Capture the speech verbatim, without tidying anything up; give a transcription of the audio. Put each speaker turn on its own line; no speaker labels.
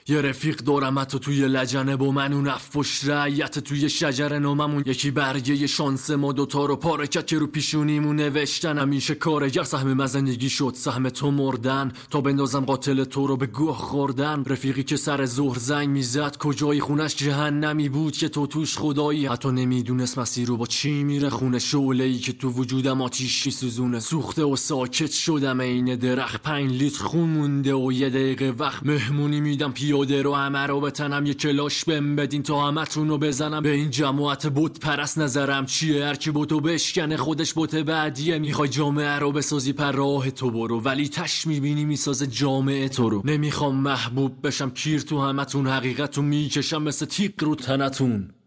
یه رفیق دارم تو توی لجنه با من، اون افش رعیت توی شجر ناممون. یکی برگه ی شانس ما دوتا رو پاره کرد که رو پیشونیمون نوشتن همیشه کارگر. سهم من زندگی شد سهم تو مردن، تا بندازم قاتل تو رو به گوه خوردن. رفیقی که سر ظهر زنگ میزد کجای خونش جهنمی بود که تو توش خدایی. حتی نمیدونست مسیر رو با چی میره خونه. شعله‌ای که تو وجودم آتیش میسوزونه. سوخته و ساکت شدم عین درخت، پنج لیتر خون مونده و یه دقیقه وقت. مهمونی میدم پیاده رو همه رو بتنم، یه کلاش بهم بدین تا همتون رو بزنم. به این جماعت بت پرست نظرم چیه؟ هرکی بتو بشکنه خودش بت بعدیه. میخوای جامعه رو بسازی پر راه تو برو، ولی تش میبینی میسازه جامعه تو رو. نمیخوام محبوب بشم کیر تو همتون، حقیقتو میکشم مثل تیغ رو تنتون.